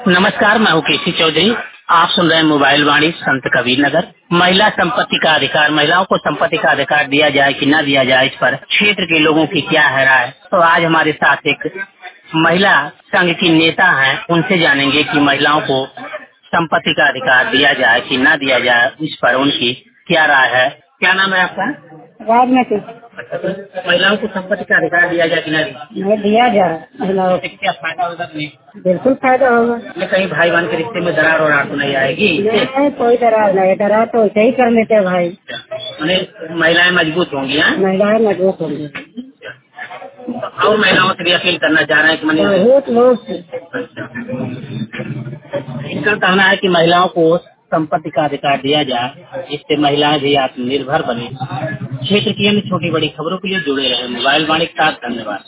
नमस्कार, मैं हूँ केसी चौधरी। आप सुन रहे हैं मोबाइल वाणी संत कबीर नगर। महिला संपत्ति का अधिकार, महिलाओं को संपत्ति का अधिकार दिया जाए कि न दिया जाए, इस पर क्षेत्र के लोगों की क्या है राय। तो आज हमारे साथ एक महिला संघ की नेता हैं, उनसे जानेंगे कि महिलाओं को संपत्ति का अधिकार दिया जाए कि न दिया जाए, इस पर उनकी क्या राय है। क्या नाम है आपका? राजनीति महिलाओं को संपत्ति का अधिकार दिया जाए कि नहीं दिया जाए महिलाओं इससे क्या फायदा होगा? नहीं, बिल्कुल फायदा होगा। कहीं भाई बहन के रिश्ते में दरार और आड़ तो नहीं आएगी? नहीं, कोई दरार नहीं, दरार तो ऐसे ही कर लेते हैं भाई। महिलाएं मजबूत होंगी। महिलाएं मजबूत होंगी। और महिलाओं से भी अपील करना चाह रहे हैं कि बहुत लोग इनका कहना है कि महिलाओं को संपत्ति का अधिकार दिया जाए, इससे महिलाएं भी आत्मनिर्भर बने। क्षेत्र की अन्य छोटी बड़ी खबरों के लिए जुड़े रहे मोबाइल वाणी के साथ। धन्यवाद।